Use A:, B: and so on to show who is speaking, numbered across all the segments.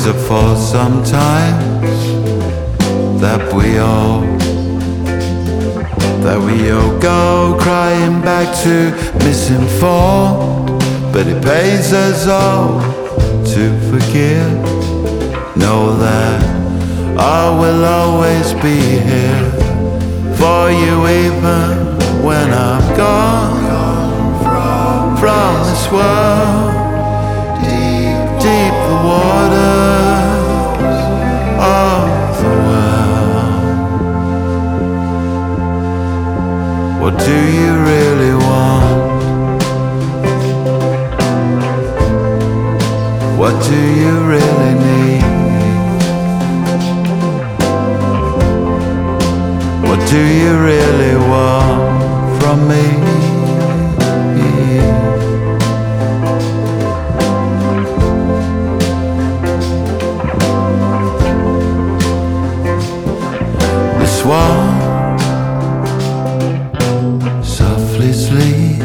A: Is it for sometimes that we all go crying back to misinformed? But it pays us all to forgive. Know that I will always be here for you, even when I'm gone from this world. Deep the waters of the world. What do you really want? What do you really need? What do you really want from me? This one softly sleep.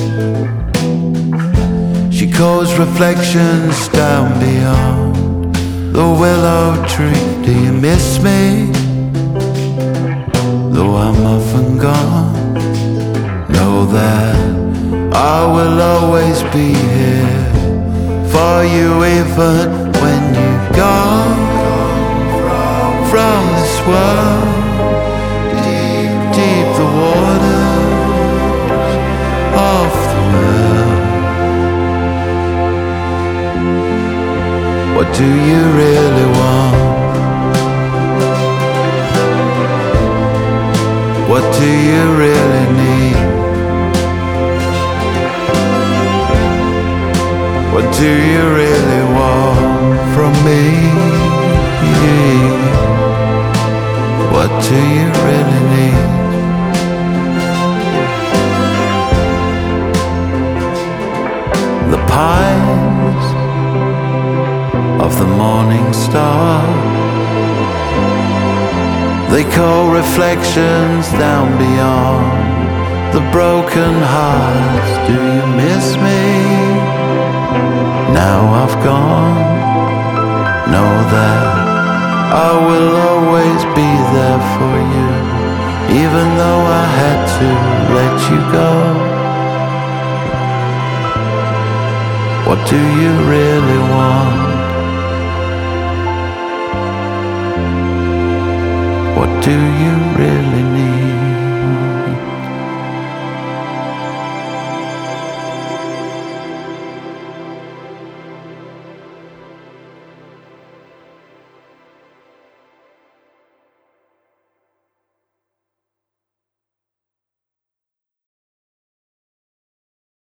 A: She calls reflections down beyond the willow tree. Do you miss me? Though I'm often gone, know that I will always be here for you, even when you've gone from this world. Deep the waters of the world. What do you really want? What do you really need? What do you really want from me? What do you really need? The pines of the morning star, they call reflections down beyond the broken hearts. Do you miss me? Now I've gone, know that I will always be there for you, even though I had to let you go. What do you really want? What do you really need?